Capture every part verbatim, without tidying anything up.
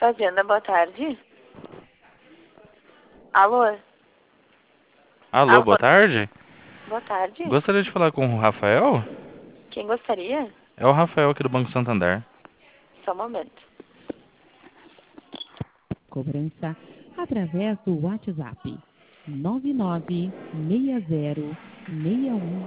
Fazenda, boa tarde. Alô? Alô, Alô? boa tarde. Boa tarde. Gostaria de falar com o Rafael? Quem gostaria? É o Rafael aqui do Banco Santander. Só um momento. Cobrança através do WhatsApp nove nove seis zero seis um.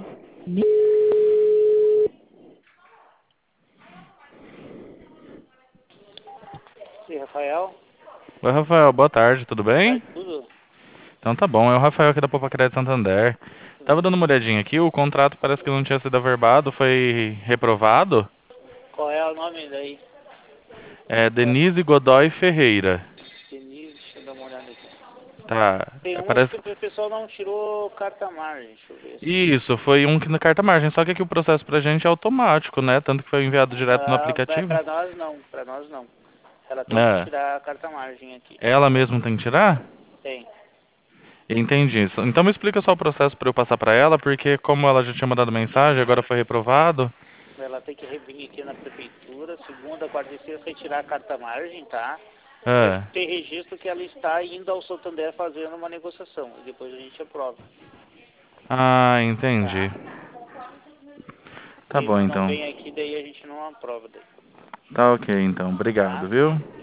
Sim, Rafael, Oi, Rafael, boa tarde, tudo vai bem? tudo? Então tá bom, é o Rafael aqui da Poupa Crédito Santander. Tava dando uma olhadinha aqui, o contrato parece que não tinha sido averbado, foi reprovado. Qual é o nome daí? É Denise Godoy Ferreira. Denise, deixa eu dar uma olhada aqui. Tá, Tem é, umas parece... que o pessoal não tirou carta margem, deixa eu ver. Isso, foi um que na carta margem, só que aqui o processo pra gente é automático, né? Tanto que foi enviado direto no Pra, pra, aplicativo. pra nós não, pra nós não. Ela tem que É, tirar a carta margem aqui. ela mesma tem que tirar? Tem. Entendi. Então me explica só o processo para eu passar para ela, porque como ela já tinha mandado mensagem, agora foi reprovado. Ela tem que vir aqui na prefeitura, segunda, quarta e sexta, retirar a carta margem, tá? Ter, É. ter registro que ela está indo ao Santander fazendo uma negociação. E depois a gente aprova, Ah, entendi. tá? Tá Daí bom se não então. vem aqui, daí a gente não aprova, daí, Tá ok então. tá? Obrigado, viu?